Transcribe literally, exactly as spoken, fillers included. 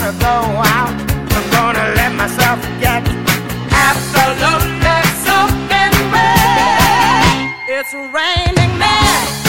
gonna go out. I'm gonna let myself get absolutely soaking wet. It's raining men.